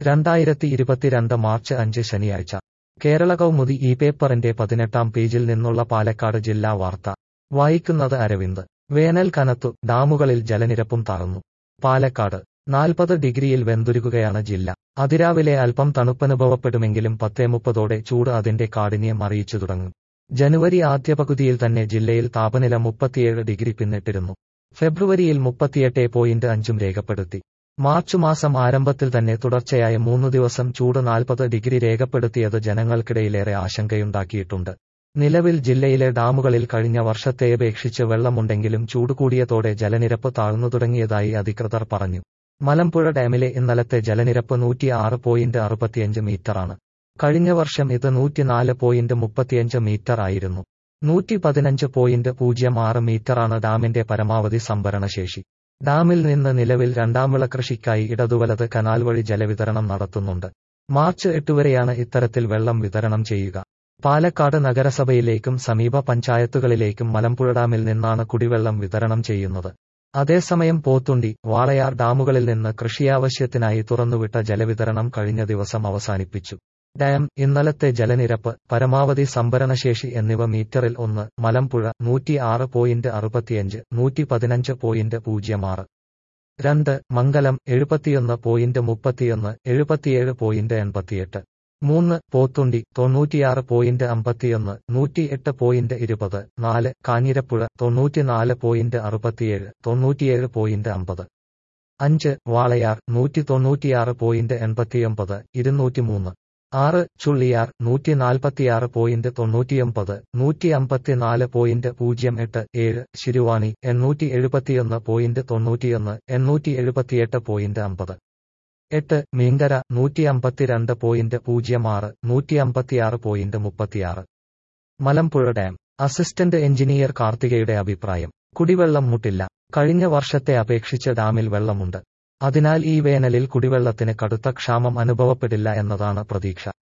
2022 March 5 ശനിയാഴ്ച കേരള കൗമുദി ഈ പേപ്പറിന്റെ 18-ാം പേജിൽ നിന്നുള്ള പാലക്കാട് ജില്ലാ വാർത്ത വായിക്കുന്നത് അരവിന്ദ്. വേനൽ കനത്തു, ഡാമുകളിൽ ജലനിരപ്പും താഴ്ന്നു. പാലക്കാട് 40 ഡിഗ്രിയിൽ വെന്തുരുകുകയാണ് ജില്ല. അതിരാവിലെ അല്പം തണുപ്പനുഭവപ്പെടുമെങ്കിലും 10:30ഓടെ ചൂട് അതിന്റെ കാഠിന്യം അറിയിച്ചു തുടങ്ങും. ജനുവരി ആദ്യ പകുതിയിൽ തന്നെ ജില്ലയിൽ താപനില 37 ഡിഗ്രി പിന്നിട്ടിരുന്നു. ഫെബ്രുവരിയിൽ 38.5 രേഖപ്പെടുത്തി. മാർച്ച് മാസം ആരംഭത്തിൽ തന്നെ തുടർച്ചയായ 3 ദിവസം ചൂട് 40 ഡിഗ്രി രേഖപ്പെടുത്തിയത് ജനങ്ങൾക്കിടയിലേറെ ആശങ്കയുണ്ടാക്കിയിട്ടുണ്ട്. നിലവിൽ ജില്ലയിലെ ഡാമുകളിൽ കഴിഞ്ഞ വർഷത്തെയപേക്ഷിച്ച് വെള്ളമുണ്ടെങ്കിലും ചൂട് കൂടിയതോടെ ജലനിരപ്പ് താഴ്ന്നു തുടങ്ങിയതായി അധികൃതർ പറഞ്ഞു. മലമ്പുഴ ഡാമിലെ ഇന്നലത്തെ ജലനിരപ്പ് 106.65 മീറ്ററാണ്. കഴിഞ്ഞ വർഷം ഇത് 104.35 മീറ്റർ ആയിരുന്നു. 115.06 മീറ്ററാണ് ഡാമിന്റെ പരമാവധി സംഭരണശേഷി. ഡാമിൽ നിന്ന് നിലവിൽ രണ്ടാംവിള കൃഷിക്കായി ഇടതുവലത് കനാൽ വഴി ജലവിതരണം നടത്തുന്നുണ്ട്. മാർച്ച് 8 വരെയാണ് ഇത്തരത്തിൽ വെള്ളം വിതരണം ചെയ്യുക. പാലക്കാട് നഗരസഭയിലേക്കും സമീപ പഞ്ചായത്തുകളിലേക്കും മലമ്പുഴ ഡാമിൽ നിന്നാണ് കുടിവെള്ളം വിതരണം ചെയ്യുന്നത്. അതേസമയം പോത്തുണ്ടി, വാളയാർ ഡാമുകളിൽ നിന്ന് കൃഷിയാവശ്യത്തിനായി തുറന്നുവിട്ട ജലവിതരണം കഴിഞ്ഞ ദിവസം അവസാനിപ്പിച്ചു. ഡാം, ഇന്നലത്തെ ജലനിരപ്പ്, പരമാവധി സംഭരണശേഷി എന്നിവ മീറ്ററിൽ 1, Malampuzha 106.65, 115.06. 2, Mangalam 71.31, 77.88. 3, Pothundi 96.51, 108.20. 4, Kanjirapuzha 94.67, 97.50. 5, Walayar 196.89, 203. 6, Chulliyar 146.99, 154.08. 7, Siruvani 871.91, 878.50. 8, Meenkara 152.06, 156.36. Malampuzha dam assistant engineer കാർത്തികയുടെ അഭിപ്രായം: കുടിവെള്ളം മുട്ടില്ല. കഴിഞ്ഞ വർഷത്തെ അപേക്ഷിച്ച് ഡാമിൽ വെള്ളമുണ്ട്. അതിനാൽ ഈ വേനലിൽ കുടിവെള്ളത്തിന് കടുത്ത ക്ഷാമം അനുഭവപ്പെടില്ല എന്നതാണ് പ്രതീക്ഷ.